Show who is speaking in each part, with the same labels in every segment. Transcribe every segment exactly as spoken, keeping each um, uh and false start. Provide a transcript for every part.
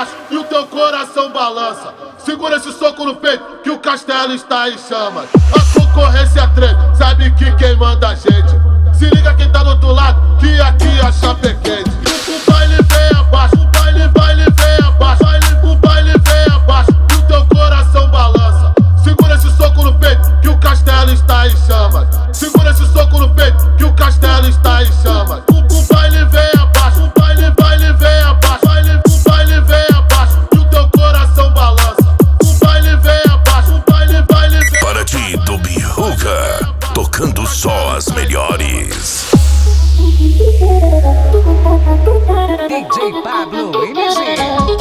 Speaker 1: abaixo e o teu coração balança. Segura esse soco no peito que o castelo está em chamas. A concorrência treme, sabe que quem manda a gente. Se liga quem tá do outro lado, que aqui a chapa é quente. O baile vem abaixo, o baile, baile vem abaixo, o baile vem abaixo e o teu coração balança. Segura esse soco no peito que o castelo está em chamas. Segura esse soco no peito que o castelo está em chamas. O, o baile vem abaixo, o baile, baile vem abaixo, baile, o baile vem abaixo e o teu coração balança. O baile vem abaixo, o baile, baile vem.
Speaker 2: Para ti do Bihuga, tocando só as melhores.
Speaker 3: D J Pablo M G.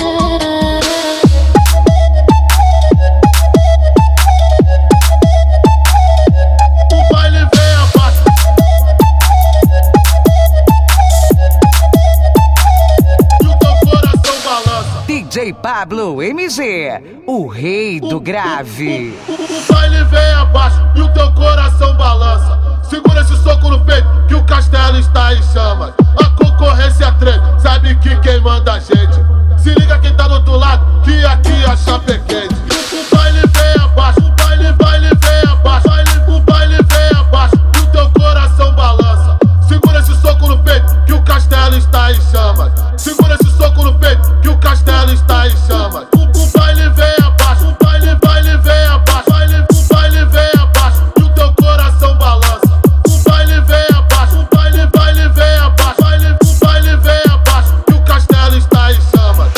Speaker 3: D J Pablo M G, o rei do grave.
Speaker 1: O, o, o baile vem abaixo e o teu coração balança. Segura esse soco no peito que o castelo está em chamas. A concorrência treme, sabe que quem manda a gente. Se liga quem tá do outro lado, que aqui a chapa é quente. O, o baile vem abaixo, o baile, baile vem abaixo, baile, o baile vem abaixo e o teu coração balança. Segura esse soco no peito que o castelo está em chamas. Segura esse soco no peito que o castelo está em chamas. O, o baile vem abaixo, o baile, baile vem abaixo, baile, o baile vem abaixo e o teu coração balança. O baile vem abaixo, o baile, baile vem abaixo, baile, o baile vem abaixo e o castelo está em chamas.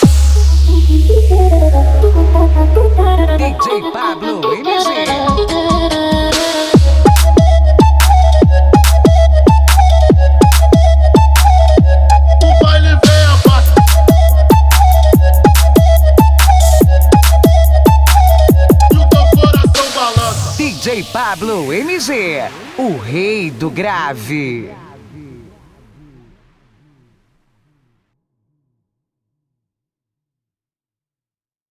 Speaker 3: D J Pablo M G. D J Pablo M G, o rei do grave.